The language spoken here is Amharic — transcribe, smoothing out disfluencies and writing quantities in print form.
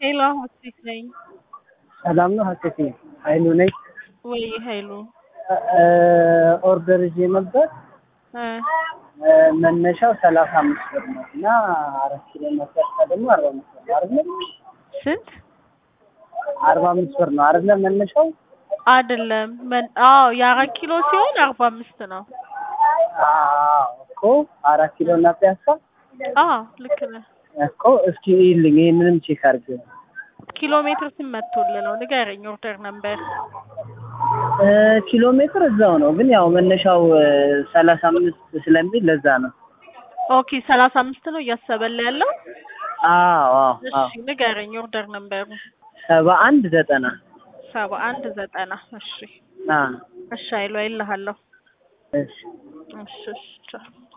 ሄሎ ሀሴት ነኝ። ሰላም ነው ሀሴት ኃይሉ ነኝ። ወይ ኃይሉ ኦርደር ይዤ ነበር። መነሻው 35 ብር ነው እና 4 ኪሎ መስጠት ደግሞ 45 ብር ነው አይደል? ስንት? 45 ብር ነው አይደል መነሻው? አይደለም አዎ የ4 ኪሎ ሲሆን 45 ነው። እኮ 4 ኪሎ እና ፒያሳ ልክ ነህ እኮ። እስኪ ይልኝ ይሄንንም ቼክ አድርገው። ኪሎ ሜትር ስመቶልህ ነው ንገረኝ። ኦርደር ነበር ኪሎ ሜትር እዛው ነው ግን ያው መነሻው 35 ስለሚል ለዛ ነው። ኦኬ 35 ነው እያሰበልህ ያለው? አዎ እሺ ንገረኝ ኦርደር ነበሩ። 7190 7190 እሺ እሺ አይሉ አይልሃለሁ። እሺ እሺ